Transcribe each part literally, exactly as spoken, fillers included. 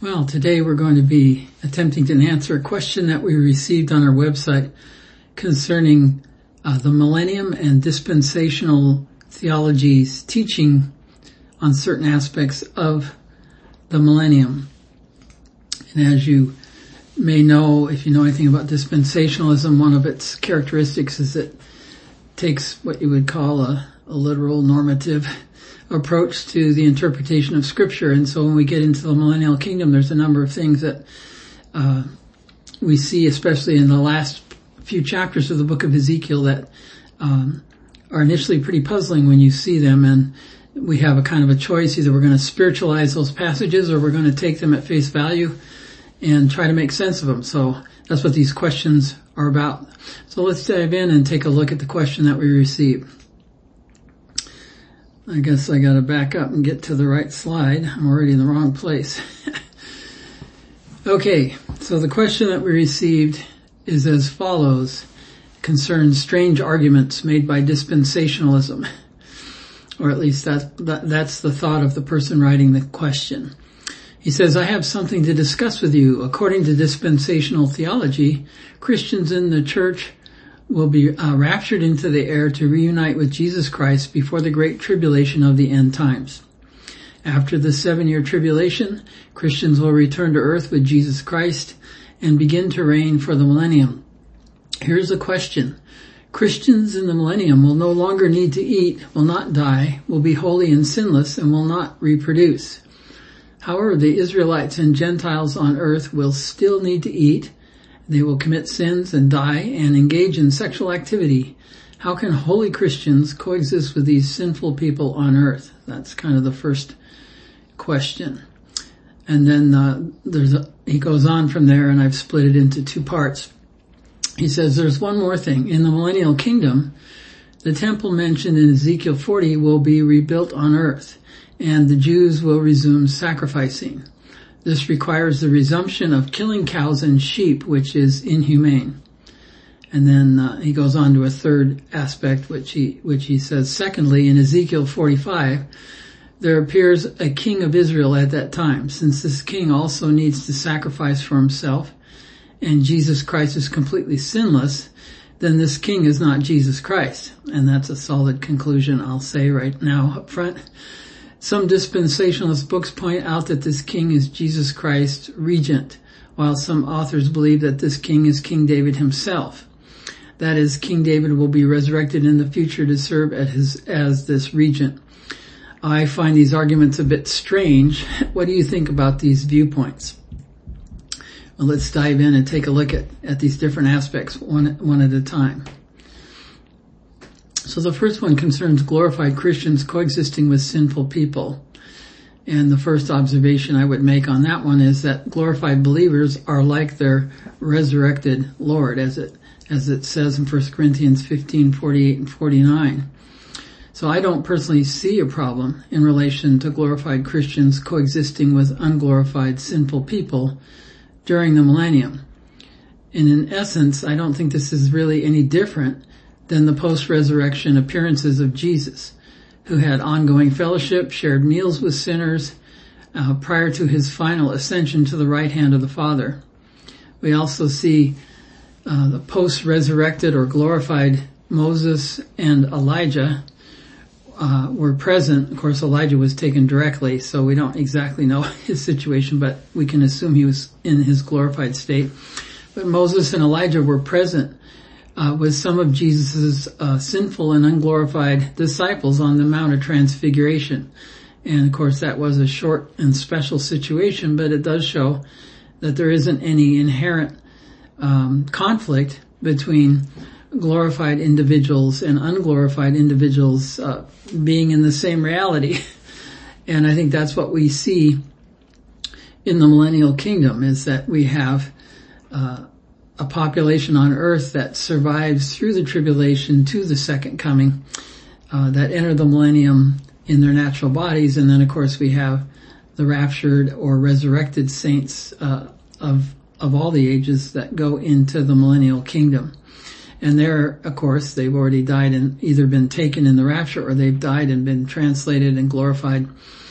Well, today we're going to be attempting to answer a question that we received on our website concerning uh, the millennium and dispensational theology's teaching on certain aspects of the millennium. And as you may know, if you know anything about dispensationalism, one of its characteristics is it takes what you would call a, a literal normative approach to the interpretation of Scripture. And so when we get into the millennial kingdom, there's a number of things that uh, we see, especially in the last few chapters of the book of Ezekiel, that um, are initially pretty puzzling when you see them. And we have a kind of a choice. Either we're going to spiritualize those passages or we're going to take them at face value and try to make sense of them. So that's what these questions are about. So let's dive in and take a look at the question that we received. I guess I got to back up and get to the right slide. I'm already in the wrong place. Okay, so the question that we received is as follows. It concerns strange arguments made by dispensationalism. Or at least that, that that's the thought of the person writing the question. He says, I have something to discuss with you. According to dispensational theology, Christians in the church will be uh, raptured into the air to reunite with Jesus Christ before the great tribulation of the end times. After the seven-year tribulation, Christians will return to earth with Jesus Christ and begin to reign for the millennium. Here's the question. Christians in the millennium will no longer need to eat, will not die, will be holy and sinless, and will not reproduce. However, the Israelites and Gentiles on earth will still need to eat. They will commit sins and die and engage in sexual activity. How can holy Christians coexist with these sinful people on earth? That's kind of the first question. And then uh, there's a, he goes on from there, and I've split it into two parts. He says there's one more thing. In the millennial kingdom, the temple mentioned in Ezekiel forty will be rebuilt on earth, and the Jews will resume sacrificing. This requires the resumption of killing cows and sheep, which is inhumane. And then uh, he goes on to a third aspect, which he which he says, secondly, in Ezekiel forty-five, there appears a king of Israel at that time. Since this king also needs to sacrifice for himself, and Jesus Christ is completely sinless, then this king is not Jesus Christ. And that's a solid conclusion, I'll say right now up front. Some dispensationalist books point out that this king is Jesus Christ regent, while some authors believe that this king is King David himself. That is, King David will be resurrected in the future to serve as, his, as this regent. I find these arguments a bit strange. What do you think about these viewpoints? Well, let's dive in and take a look at, at these different aspects one, one at a time. So the first one concerns glorified Christians coexisting with sinful people. And the first observation I would make on that one is that glorified believers are like their resurrected Lord, as it as it says in First Corinthians fifteen, forty-eight and forty-nine. So I don't personally see a problem in relation to glorified Christians coexisting with unglorified sinful people during the millennium. And in essence, I don't think this is really any different than the post-resurrection appearances of Jesus, who had ongoing fellowship, shared meals with sinners uh, prior to his final ascension to the right hand of the Father. We also see uh, the post-resurrected or glorified Moses and Elijah uh, were present. Of course, Elijah was taken directly, so we don't exactly know his situation, but we can assume he was in his glorified state. But Moses and Elijah were present Uh, with some of Jesus' uh, sinful and unglorified disciples on the Mount of Transfiguration. And of course that was a short and special situation, but it does show that there isn't any inherent um, conflict between glorified individuals and unglorified individuals uh, being in the same reality. And I think that's what we see in the millennial kingdom, is that we have uh a population on earth that survives through the tribulation to the second coming, uh, that enter the millennium in their natural bodies. And then, of course, we have the raptured or resurrected saints uh, of of all the ages that go into the millennial kingdom. And there, of course, they've already died and either been taken in the rapture, or they've died and been translated and glorified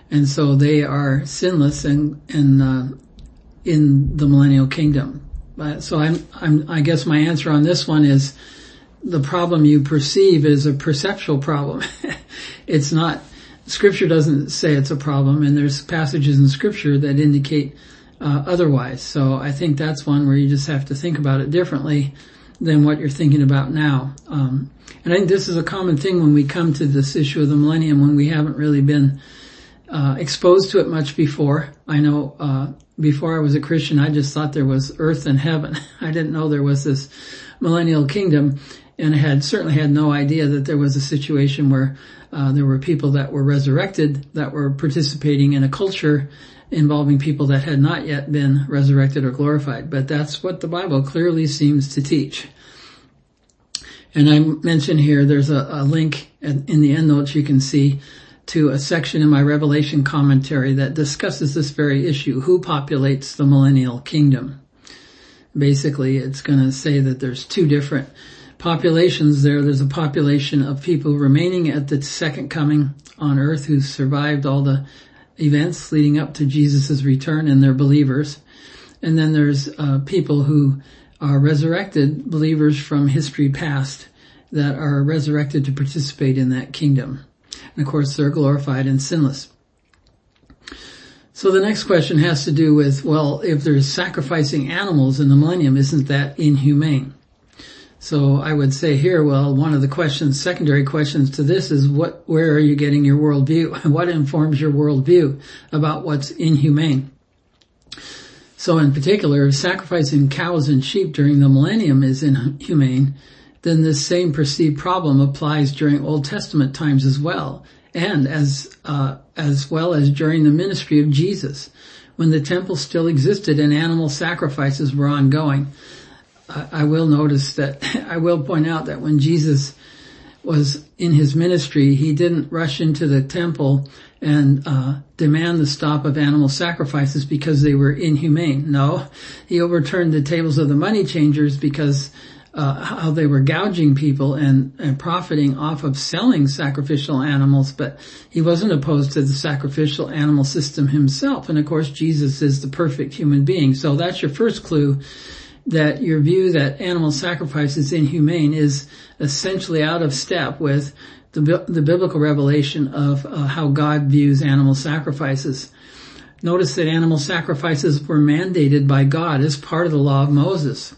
And so they are sinless and, and, uh, in the millennial kingdom. Uh, so I'm, I'm, I guess my answer on this one is the problem you perceive is a perceptual problem. It's not, Scripture doesn't say it's a problem, and there's passages in Scripture that indicate uh, otherwise. So I think that's one where you just have to think about it differently than what you're thinking about now. Um, and I think this is a common thing when we come to this issue of the millennium, when we haven't really been uh, exposed to it much before. I know uh, before I was a Christian, I just thought there was earth and heaven. I didn't know there was this millennial kingdom, and I had certainly had no idea that there was a situation where uh, there were people that were resurrected that were participating in a culture involving people that had not yet been resurrected or glorified. But that's what the Bible clearly seems to teach. And I mentioned here, there's a, a link in the endnotes you can see to a section in my Revelation commentary that discusses this very issue. Who populates the millennial kingdom? Basically, it's going to say that there's two different populations there. There's a population of people remaining at the second coming on earth who survived all the events leading up to Jesus' return, and they're believers. And then there's uh, people who are resurrected, believers from history past, that are resurrected to participate in that kingdom. And of course, they're glorified and sinless. So the next question has to do with, well, if there's sacrificing animals in the millennium, isn't that inhumane? So I would say here, well, one of the questions, secondary questions to this is, what, where are you getting your worldview? What informs your worldview about what's inhumane? So in particular, if sacrificing cows and sheep during the millennium is inhumane, then this same perceived problem applies during Old Testament times as well, and as, uh, as well as during the ministry of Jesus, when the temple still existed and animal sacrifices were ongoing. I will notice that, I will point out that when Jesus was in his ministry, he didn't rush into the temple and uh demand the stop of animal sacrifices because they were inhumane. No, he overturned the tables of the money changers because uh how they were gouging people and, and profiting off of selling sacrificial animals, but he wasn't opposed to the sacrificial animal system himself. And of course, Jesus is the perfect human being. So that's your first clue, that your view that animal sacrifice is inhumane is essentially out of step with the, the biblical revelation of uh, how God views animal sacrifices. Notice that animal sacrifices were mandated by God as part of the law of Moses.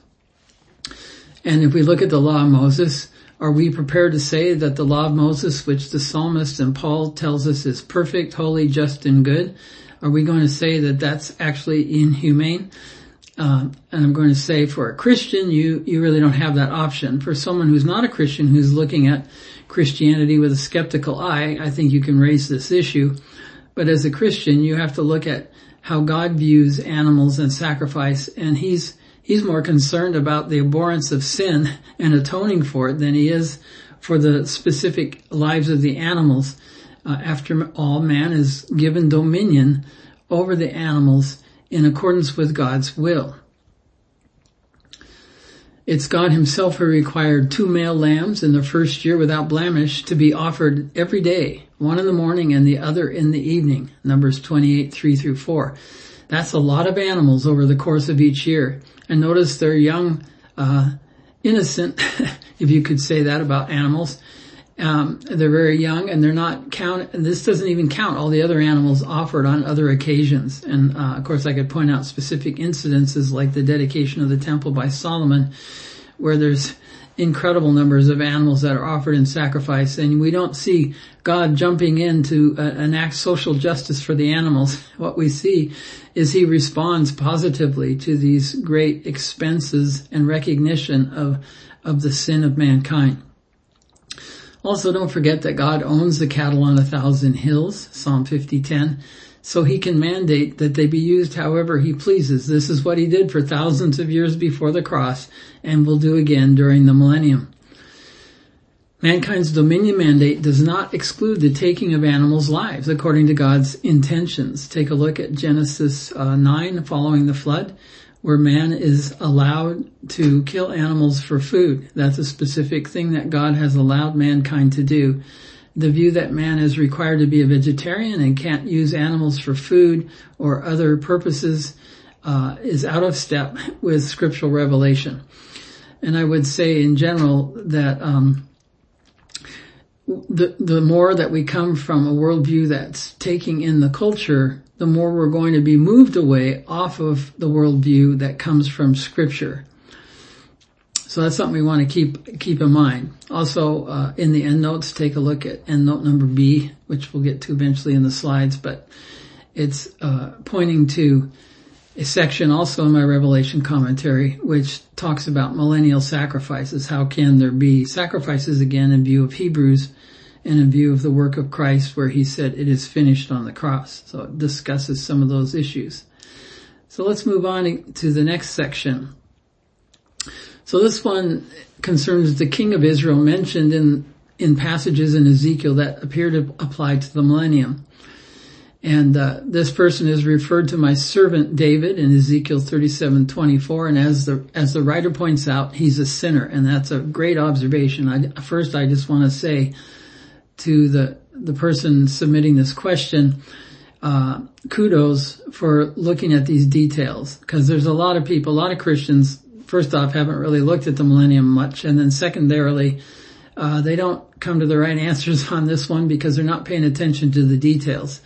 And if we look at the law of Moses, are we prepared to say that the law of Moses, which the psalmist and Paul tells us is perfect, holy, just, and good, are we going to say that that's actually inhumane? Um, and I'm going to say, for a Christian, you, you really don't have that option. For someone who's not a Christian, who's looking at Christianity with a skeptical eye, I think you can raise this issue. But as a Christian, you have to look at how God views animals and sacrifice, and he's, he's more concerned about the abhorrence of sin and atoning for it than he is for the specific lives of the animals. Uh, after all, man is given dominion over the animals in accordance with God's will. It's God himself who required two male lambs in the first year without blemish to be offered every day, one in the morning and the other in the evening. Numbers twenty-eight, three through four. That's a lot of animals over the course of each year. And notice they're young, uh, innocent, if you could say that about animals. Um, they're very young, and they're not count, and this doesn't even count all the other animals offered on other occasions. And, uh, of course I could point out specific incidences like the dedication of the temple by Solomon, where there's incredible numbers of animals that are offered in sacrifice, and we don't see God jumping in to uh, enact social justice for the animals. What we see is he responds positively to these great expenses and recognition of, of the sin of mankind. Also, don't forget that God owns the cattle on a thousand hills, Psalm fifty ten, so he can mandate that they be used however he pleases. This is what he did for thousands of years before the cross, and will do again during the millennium. Mankind's dominion mandate does not exclude the taking of animals' lives according to God's intentions. Take a look at Genesis uh, nine, following the flood, where man is allowed to kill animals for food. That's a specific thing that God has allowed mankind to do The view that man is required to be a vegetarian and can't use animals for food or other purposes uh, is out of step with scriptural revelation. And I would say in general that um, the the more that we come from a worldview that's taking in the culture, the more we're going to be moved away off of the worldview that comes from Scripture. So that's something we want to keep keep in mind. Also, uh, in the endnotes, take a look at endnote number B, which we'll get to eventually in the slides, but it's uh, pointing to a section also in my Revelation commentary, which talks about millennial sacrifices. How can there be sacrifices again in view of Hebrews and in view of the work of Christ where he said it is finished on the cross? So it discusses some of those issues. So let's move on to the next section. So this one concerns the king of Israel mentioned in, in passages in Ezekiel that appear to apply to the millennium. And uh, this person is referred to my servant David in Ezekiel thirty-seven twenty-four. And as the as the writer points out, he's a sinner, and that's a great observation. I, first, I just want to say to the the person submitting this question, uh, kudos for looking at these details, because there's a lot of people, a lot of Christians, first off, haven't really looked at the millennium much, and then secondarily, uh, they don't come to the right answers on this one because they're not paying attention to the details.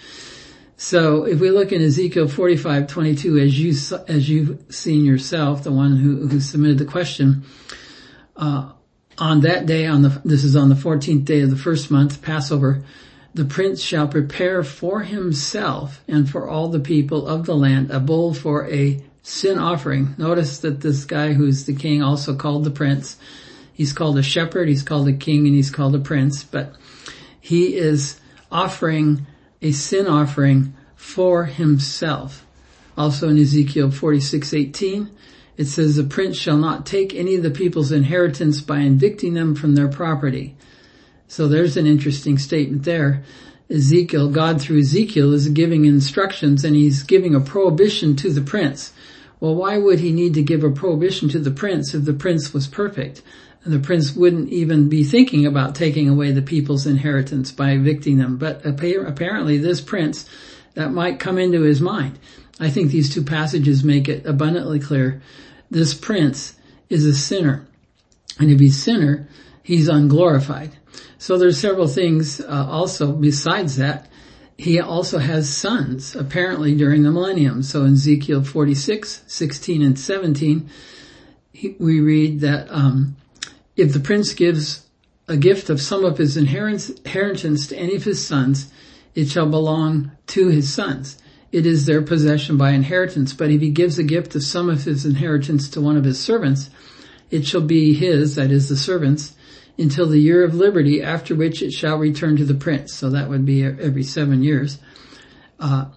So if we look in Ezekiel forty-five twenty-two, as you as you've seen yourself, the one who, who submitted the question, uh, on that day, on the this is on the fourteenth day of the first month, Passover, the prince shall prepare for himself and for all the people of the land a bull for a sin offering. Notice that this guy who's the king, also called the prince, he's called a shepherd, he's called a king, and he's called a prince, but he is offering a sin offering for himself. Also in Ezekiel forty-six eighteen, it says, the prince shall not take any of the people's inheritance by evicting them from their property. So there's an interesting statement there. Ezekiel, God through Ezekiel is giving instructions, and he's giving a prohibition to the prince. Well, why would he need to give a prohibition to the prince if the prince was perfect? And the prince wouldn't even be thinking about taking away the people's inheritance by evicting them. But apparently this prince, that might come into his mind. I think these two passages make it abundantly clear. This prince is a sinner. And if he's a sinner, he's unglorified. So there's several things uh, also besides that. He also has sons, apparently during the millennium. So in Ezekiel forty-six sixteen and seventeen, he, we read that um if the prince gives a gift of some of his inheritance to any of his sons, it shall belong to his sons. It is their possession by inheritance. But if he gives a gift of some of his inheritance to one of his servants, it shall be his, that is the servant's, until the year of liberty, after which it shall return to the prince. So that would be every seven years. Uh,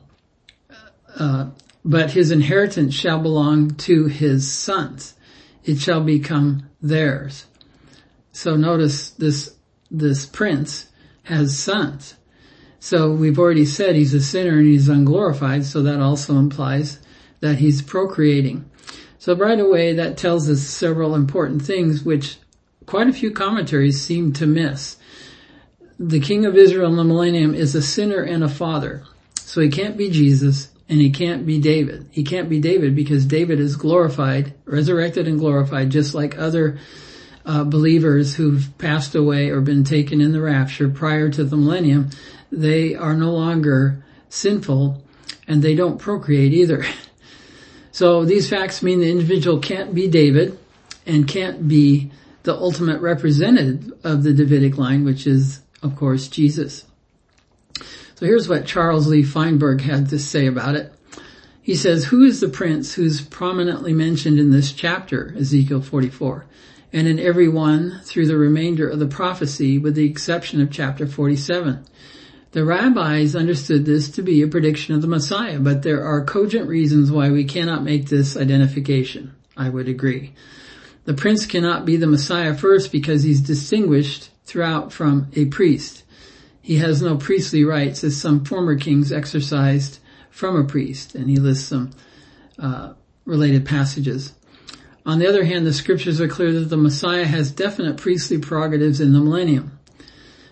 uh, but his inheritance shall belong to his sons. It shall become theirs. So notice this, this prince has sons. So we've already said he's a sinner and he's unglorified, so that also implies that he's procreating. So right away that tells us several important things which quite a few commentaries seem to miss. The king of Israel in the millennium is a sinner and a father. So he can't be Jesus and he can't be David. He can't be David because David is glorified, resurrected and glorified, just like other uh, believers who've passed away or been taken in the rapture prior to the millennium. They are no longer sinful and they don't procreate either. So these facts mean the individual can't be David and can't be the ultimate representative of the Davidic line, which is, of course, Jesus. So here's what Charles Lee Feinberg had to say about it. He says, who is the prince who's prominently mentioned in this chapter, Ezekiel forty-four, and in every one through the remainder of the prophecy, with the exception of chapter forty-seven? The rabbis understood this to be a prediction of the Messiah, but there are cogent reasons why we cannot make this identification. I would agree. The prince cannot be the Messiah first because he's distinguished throughout from a priest. He has no priestly rights as some former kings exercised from a priest, and he lists some uh, related passages. On the other hand, the scriptures are clear that the Messiah has definite priestly prerogatives in the millennium.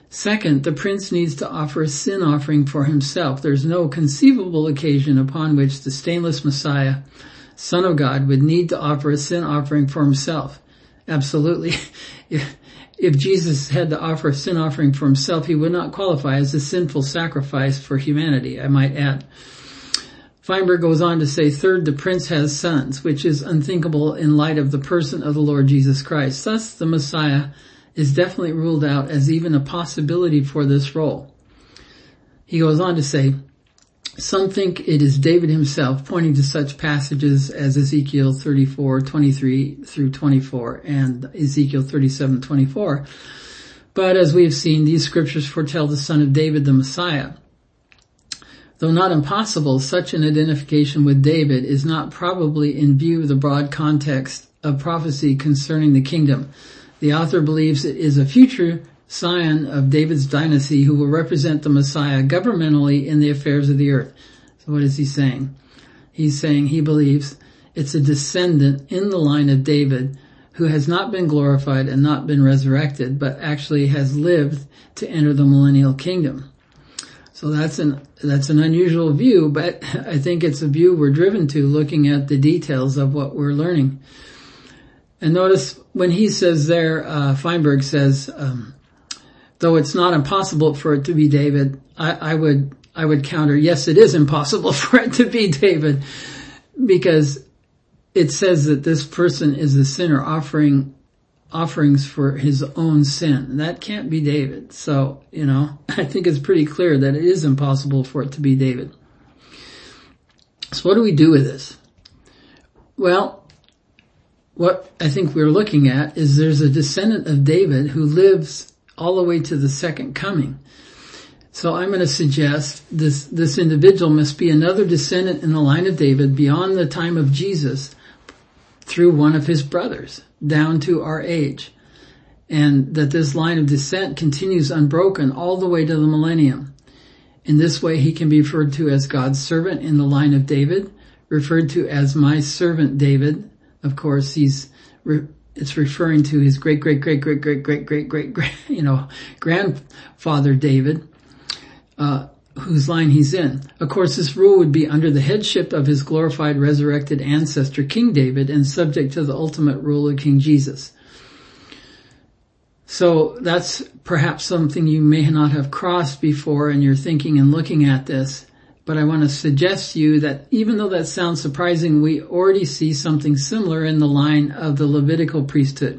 Second, the prince needs to offer a sin offering for himself. There's no conceivable occasion upon which the stainless Messiah, Son of God, would need to offer a sin offering for himself. Absolutely. If, if Jesus had to offer a sin offering for himself, he would not qualify as a sinful sacrifice for humanity, I might add. Feinberg goes on to say, third, the prince has sons, which is unthinkable in light of the person of the Lord Jesus Christ. Thus, the Messiah is definitely ruled out as even a possibility for this role. He goes on to say, some think it is David himself, pointing to such passages as Ezekiel thirty-four, twenty-three through twenty-four and Ezekiel thirty-seven, twenty-four. But as we have seen, these scriptures foretell the son of David, the Messiah. Though not impossible, such an identification with David is not probably in view of the broad context of prophecy concerning the kingdom. The author believes it is a future scion of David's dynasty who will represent the Messiah governmentally in the affairs of the earth. So what is he saying? He's saying he believes it's a descendant in the line of David who has not been glorified and not been resurrected, but actually has lived to enter the millennial kingdom. So that's an, that's an unusual view, but I think it's a view we're driven to looking at the details of what we're learning. And notice when he says there, uh, Feinberg says, um, though it's not impossible for it to be David, I, I would, I would counter, yes, it is impossible for it to be David, because it says that this person is a sinner offering offerings for his own sin. That can't be David. So, you know, I think it's pretty clear that it is impossible for it to be David. So what do we do with this? Well, what I think we're looking at is there's a descendant of David who lives all the way to the second coming. So I'm going to suggest this, this individual must be another descendant in the line of David beyond the time of Jesus through one of his brothers down to our age. And that this line of descent continues unbroken all the way to the millennium. In this way, he can be referred to as God's servant in the line of David, referred to as my servant David. Of course, he's, it's referring to his great, great, great, great, great, great, great, great, great, you know, grandfather David, uh, whose line he's in. Of course, this rule would be under the headship of his glorified, resurrected ancestor, King David, and subject to the ultimate rule of King Jesus. So that's perhaps something you may not have crossed before in your thinking and looking at this. But I want to suggest to you that even though that sounds surprising, we already see something similar in the line of the Levitical priesthood.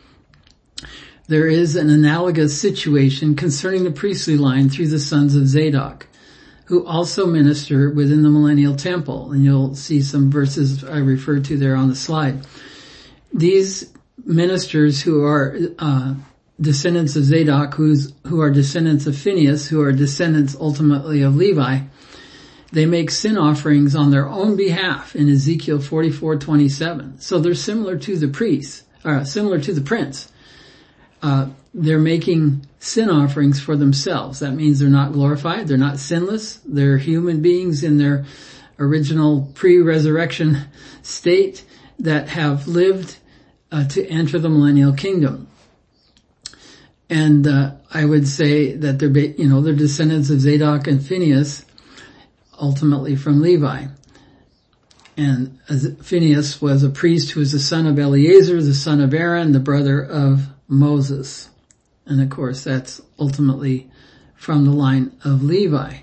There is an analogous situation concerning the priestly line through the sons of Zadok, who also minister within the millennial temple. And you'll see some verses I referred to there on the slide. These ministers who are uh, descendants of Zadok, who's, who are descendants of Phinehas, who are descendants ultimately of Levi, they make sin offerings on their own behalf in Ezekiel forty-four twenty-seven. So they're similar to the priests, or similar to the prince. Uh, they're making sin offerings for themselves. That means they're not glorified, they're not sinless, they're human beings in their original pre-resurrection state that have lived uh, to enter the millennial kingdom. And uh, I would say that they're, you know, they're descendants of Zadok and Phinehas, ultimately from Levi. And Phinehas was a priest who was the son of Eleazar, the son of Aaron, the brother of Moses. And of course, that's ultimately from the line of Levi.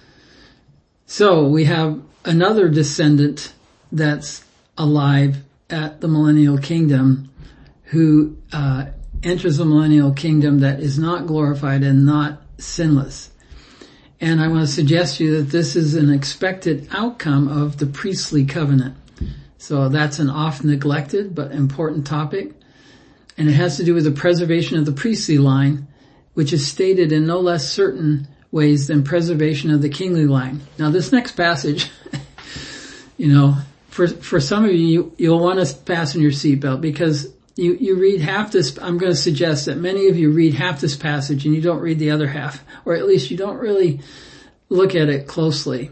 So we have another descendant that's alive at the millennial kingdom who uh, enters the millennial kingdom that is not glorified and not sinless. And I want to suggest to you that this is an expected outcome of the priestly covenant. So that's an oft neglected but important topic. And it has to do with the preservation of the priestly line, which is stated in no less certain ways than preservation of the kingly line. Now this next passage, you know, for for some of you, you you'll want to fasten your seatbelt because you, you read half this. I'm going to suggest that many of you read half this passage and you don't read the other half, or at least you don't really look at it closely.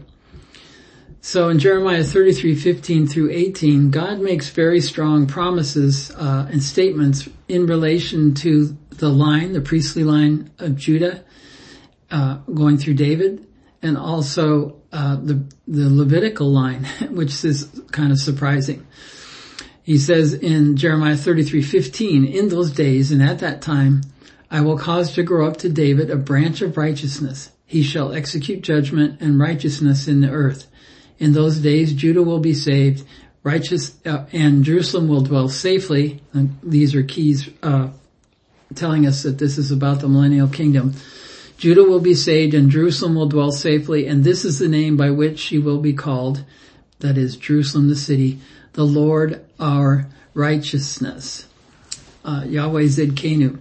So in Jeremiah thirty-three fifteen through eighteen, God makes very strong promises uh, and statements in relation to the line, the priestly line of Judah, uh, going through David, and also uh, the the Levitical line, which is kind of surprising. He says in Jeremiah thirty-three fifteen, "In those days and at that time, I will cause to grow up to David a branch of righteousness. He shall execute judgment and righteousness in the earth. In those days, Judah will be saved, righteous, uh, and Jerusalem will dwell safely." And these are keys uh, telling us that this is about the millennial kingdom. "Judah will be saved, and Jerusalem will dwell safely, and this is the name by which she will be called," that is Jerusalem the city, "the Lord our righteousness." Uh, Yahweh Zidkenu.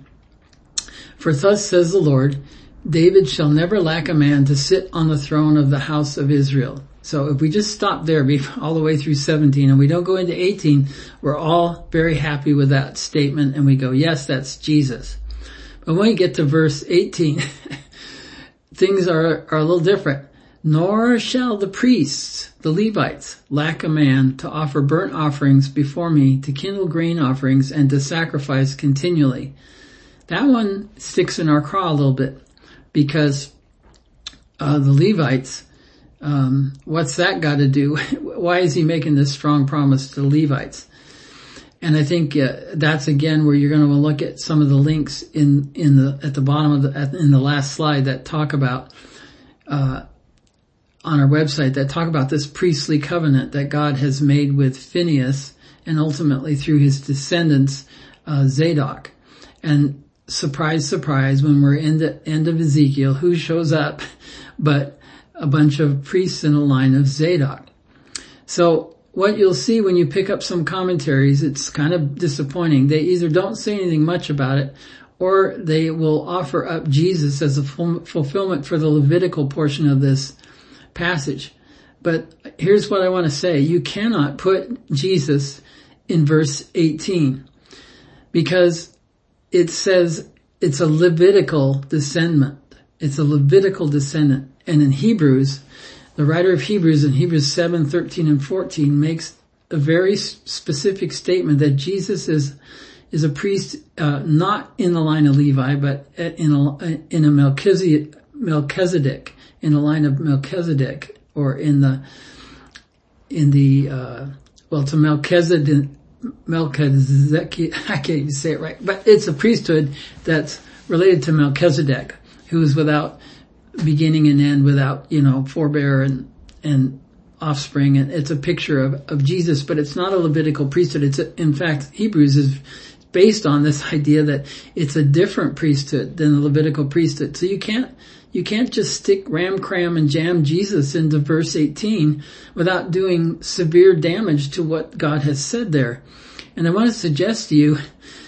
"For thus says the Lord, David shall never lack a man to sit on the throne of the house of Israel." So if we just stop there all the way through seventeen and we don't go into eighteen, we're all very happy with that statement and we go, yes, that's Jesus. But when we get to verse eighteen, things are, are a little different. "Nor shall the priests, the Levites, lack a man to offer burnt offerings before me, to kindle grain offerings, and to sacrifice continually." That one sticks in our craw a little bit because uh, the Levites, um, what's that got to do? Why is he making this strong promise to the Levites? And I think uh, that's again where you're going to look at some of the links in in the at the bottom of the at, in the last slide that talk about uh, on our website that talk about this priestly covenant that God has made with Phinehas and ultimately through his descendants uh, Zadok. And surprise, surprise, when we're in the end of Ezekiel, who shows up but a bunch of priests in a line of Zadok. So what you'll see when you pick up some commentaries, it's kind of disappointing. They either don't say anything much about it, or they will offer up Jesus as a fulfillment for the Levitical portion of this passage. But here's what I want to say. You cannot put Jesus in verse eighteen because it says it's a Levitical descendant. It's a Levitical descendant. And in Hebrews, the writer of Hebrews in Hebrews seven, thirteen, and fourteen makes a very specific statement that Jesus is is a priest uh, not in the line of Levi, but in a, in a Melchizedek, Melchizedek, in the line of Melchizedek, or in the in the uh, well, to Melchizedek. Melchizedek, I can't even say it right, but it's a priesthood that's related to Melchizedek, who is without beginning and end, without, you know, forebear and, and offspring. And it's a picture of, of Jesus, but it's not a Levitical priesthood. It's a, in fact, Hebrews is based on this idea that it's a different priesthood than the Levitical priesthood. So you can't, you can't just stick ram, cram, and jam Jesus into verse eighteen without doing severe damage to what God has said there. And I want to suggest to you,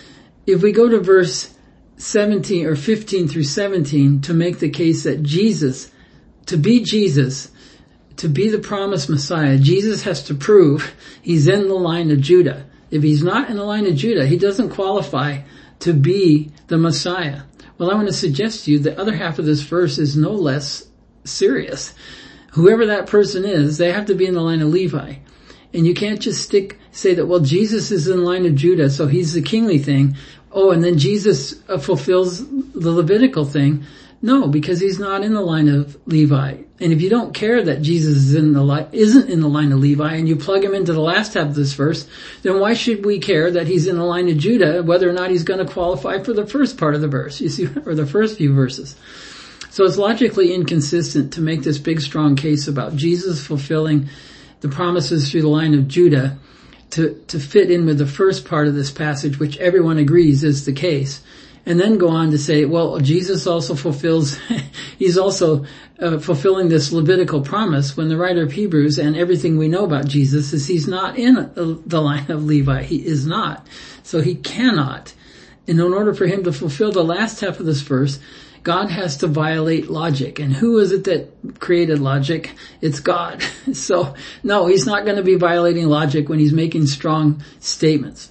if we go to verse seventeen or fifteen through seventeen to make the case that Jesus, to be Jesus, to be the promised Messiah, Jesus has to prove he's in the line of Judah. If he's not in the line of Judah, he doesn't qualify to be the Messiah. Well, I want to suggest to you the other half of this verse is no less serious. Whoever that person is, they have to be in the line of Levi. And you can't just stick, say that, well, Jesus is in the line of Judah, so he's the kingly thing. Oh, and then Jesus uh, fulfills the Levitical thing. No, because he's not in the line of Levi. And if you don't care that Jesus is in the li- isn't in the line of Levi, and you plug him into the last half of this verse, then why should we care that he's in the line of Judah, whether or not he's going to qualify for the first part of the verse, you see, or the first few verses? So it's logically inconsistent to make this big, strong case about Jesus fulfilling the promises through the line of Judah to, to fit in with the first part of this passage, which everyone agrees is the case. And then go on to say, well, Jesus also fulfills, he's also uh, fulfilling this Levitical promise when the writer of Hebrews and everything we know about Jesus is he's not in the line of Levi. He is not. So he cannot. And in order for him to fulfill the last half of this verse, God has to violate logic. And who is it that created logic? It's God. So no, he's not going to be violating logic when he's making strong statements.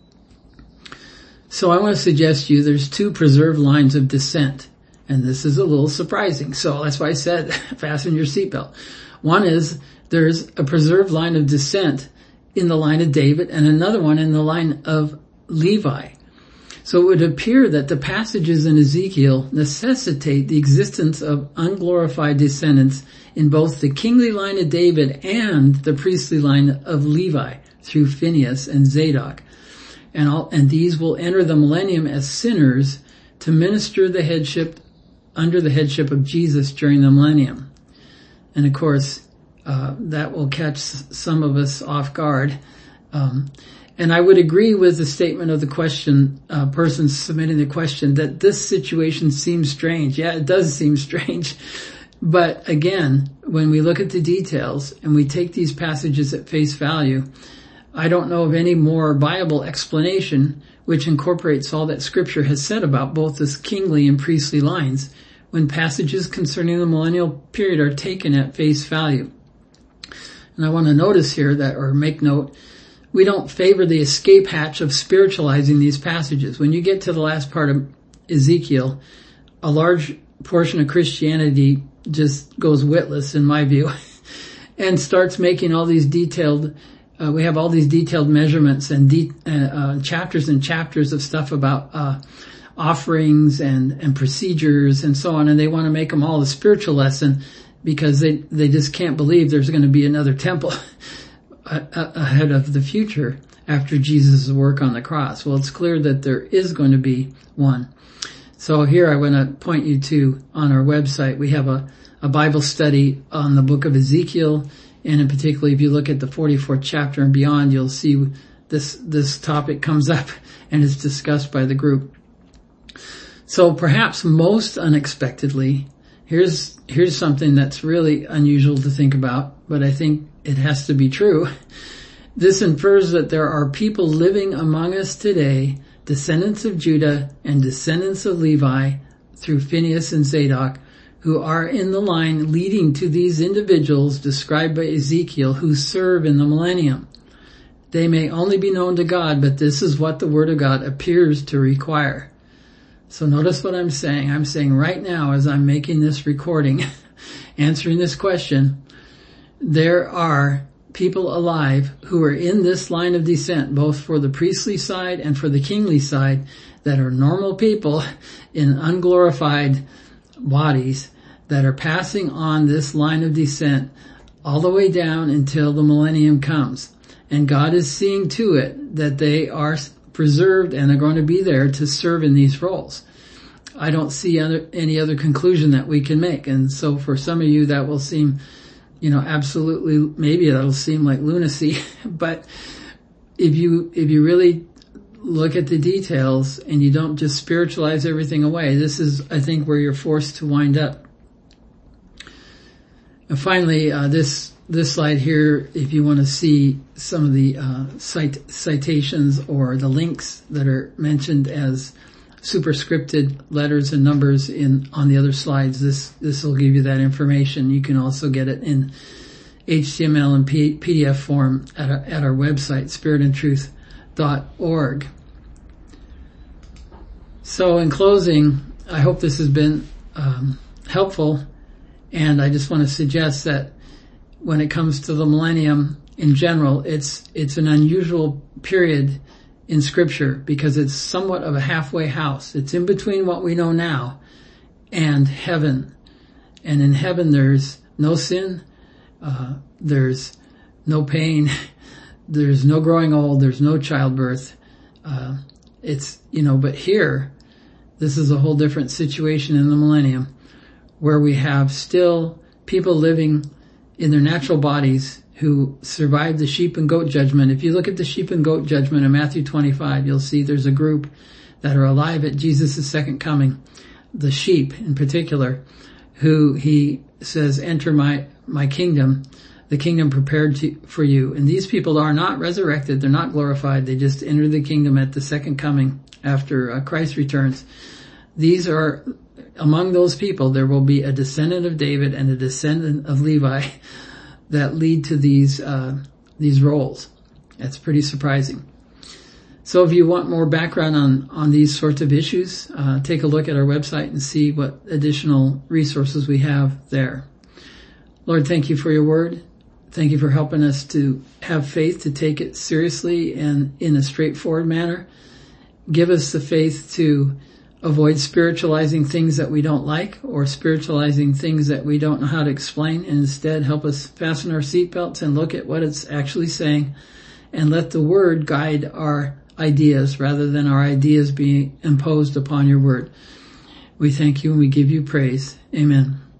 So I want to suggest to you there's two preserved lines of descent. And this is a little surprising. So that's why I said fasten your seatbelt. One is there's a preserved line of descent in the line of David and another one in the line of Levi. So it would appear that the passages in Ezekiel necessitate the existence of unglorified descendants in both the kingly line of David and the priestly line of Levi through Phinehas and Zadok. And, all, and these will enter the millennium as sinners to minister the headship under the headship of Jesus during the millennium. And of course, uh, that will catch some of us off guard. Um, and I would agree with the statement of the question, uh, person submitting the question, that this situation seems strange. Yeah, it does seem strange. But again, when we look at the details and we take these passages at face value, I don't know of any more viable explanation which incorporates all that Scripture has said about both the kingly and priestly lines when passages concerning the millennial period are taken at face value. And I want to notice here that, or make note, we don't favor the escape hatch of spiritualizing these passages. When you get to the last part of Ezekiel, a large portion of Christianity just goes witless, in my view, and starts making all these detailed Uh, we have all these detailed measurements and de- uh, uh, chapters and chapters of stuff about uh, offerings and, and procedures and so on, and they want to make them all a spiritual lesson because they, they just can't believe there's going to be another temple ahead of the future after Jesus' work on the cross. Well, it's clear that there is going to be one. So here I want to point you to, on our website, we have a, a Bible study on the book of Ezekiel. And in particular, if you look at the forty-fourth chapter and beyond, you'll see this, this topic comes up and is discussed by the group. So perhaps most unexpectedly, here's, here's something that's really unusual to think about, but I think it has to be true. This infers that there are people living among us today, descendants of Judah and descendants of Levi through Phinehas and Zadok, who are in the line leading to these individuals described by Ezekiel who serve in the millennium. They may only be known to God, but this is what the Word of God appears to require. So notice what I'm saying. I'm saying right now, as I'm making this recording, answering this question, there are people alive who are in this line of descent, both for the priestly side and for the kingly side, that are normal people in unglorified bodies that are passing on this line of descent all the way down until the millennium comes. And God is seeing to it that they are preserved and are going to be there to serve in these roles. I don't see other, any other conclusion that we can make. And so for some of you that will seem, you know, absolutely, maybe that'll seem like lunacy. But if you, if you really look at the details and you don't just spiritualize everything away, this is, I think, where you're forced to wind up. And finally, uh, this this slide here, if you want to see some of the uh, cite, citations or the links that are mentioned as superscripted letters and numbers in on the other slides, this this will give you that information. You can also get it in H T M L and P D F form at our, at our website, spirit and truth dot org. So in closing, I hope this has been um, helpful, and I just want to suggest that when it comes to the millennium in general, it's it's an unusual period in Scripture because it's somewhat of a halfway house. It's in between what we know now and heaven. And in heaven there's no sin, uh, there's no pain, there's no growing old, there's no childbirth. Uh, it's, you know, but here, this is a whole different situation in the millennium where we have still people living in their natural bodies who survived the sheep and goat judgment. If you look at the sheep and goat judgment in Matthew twenty-five, you'll see there's a group that are alive at Jesus' second coming, the sheep in particular, who he says, enter my, my kingdom, the kingdom prepared to, for you. And these people are not resurrected. They're not glorified. They just enter the kingdom at the second coming after uh, Christ returns. These are, among those people, there will be a descendant of David and a descendant of Levi that lead to these, uh, these roles. That's pretty surprising. So if you want more background on, on these sorts of issues, uh, take a look at our website and see what additional resources we have there. Lord, thank you for your word. Thank you for helping us to have faith, to take it seriously and in a straightforward manner. give us the faith to avoid spiritualizing things that we don't like or spiritualizing things that we don't know how to explain, and instead help us fasten our seatbelts and look at what it's actually saying and let the word guide our ideas rather than our ideas being imposed upon your word. We thank you and we give you praise. Amen.